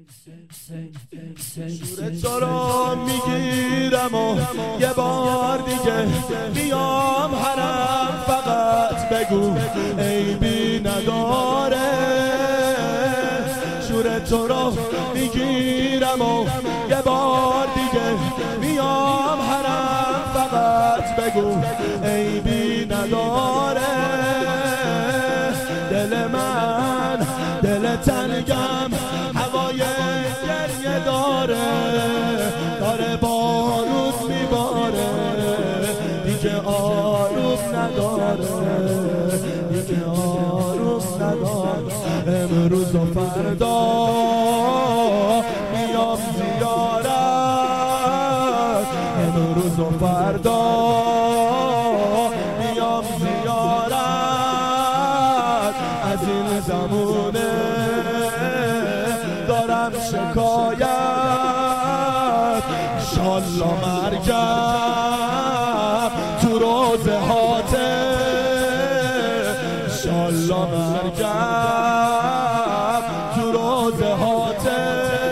شور تو رو میگیرم و یه بار دیگه میام حرم، فقط بگو عیبی نداره. شور تو رو میگیرم و یه بار دیگه میام حرم، فقط بگو عیبی نداره. دل من دل تنگم هوای گریه داره بارود میباره، دیگه آروم نداره، دیگه آروم نداره. امروز و فردا میام زیارت، امروز و فردا میام زیارت. از این زمونه دارم شکایت، انشالله مرگم تو روزه هاته، انشالله مرگم تو روزه هاته.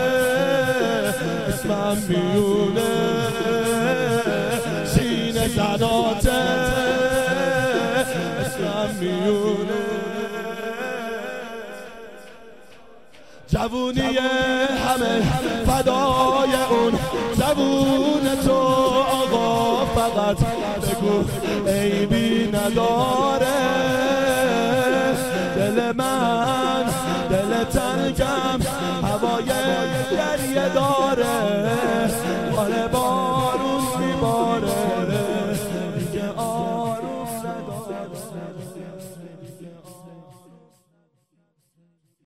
اسمم میونه سینه زناته، اسمم میونه. جوونی همه فدای اون جوون تو آقا، فقط بگو عیبی نداره. دل من دل تنگم هوای گریه داره،